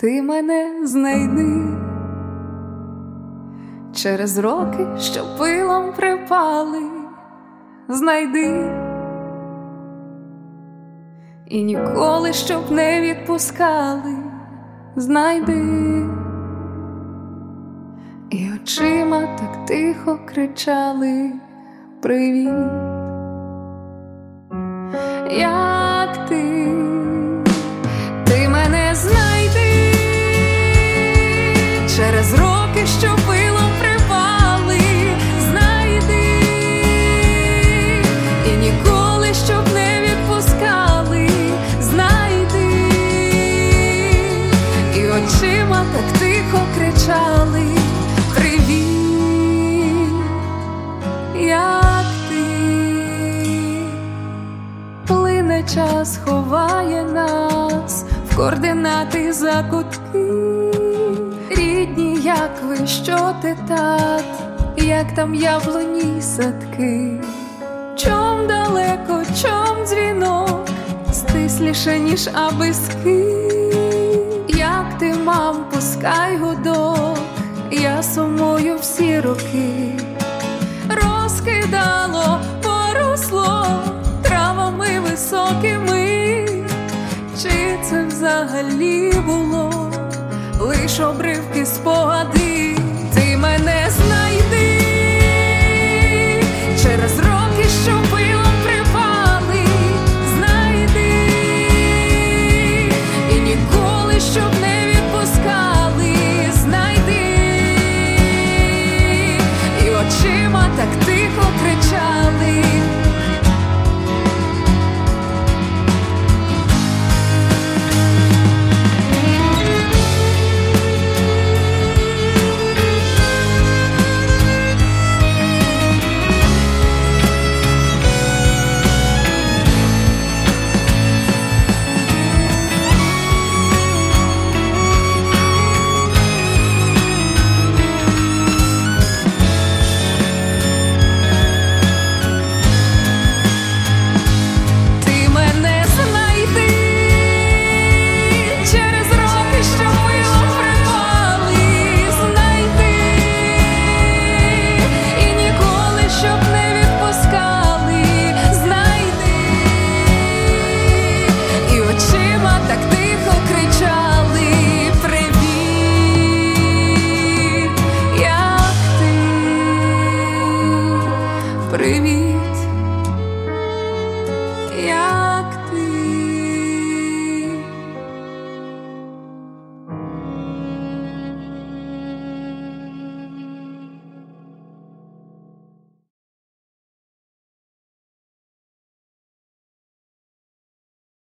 Ти мене знайди через роки, що пилом припали, знайди і ніколи, щоб не відпускали, знайди. І очима так тихо кричали: привіт, як ти? Ти мене знайди через роки, що пилом припали, знайди і ніколи, щоб не відпускали, знайди. І очима так тихо кричали: привіт, як ти? Плине час, ховає нас в координати закутки. Рідні, як ви, що ти, тат, як там яблуні садки. Чом далеко, чом дзвінок, стисліше, ніж абиски. Як ти, мам, пускай гудок, я сумую всі роки. Розкидало, поросло травами високими. Чи це взагалі було лиш обривки спогадів?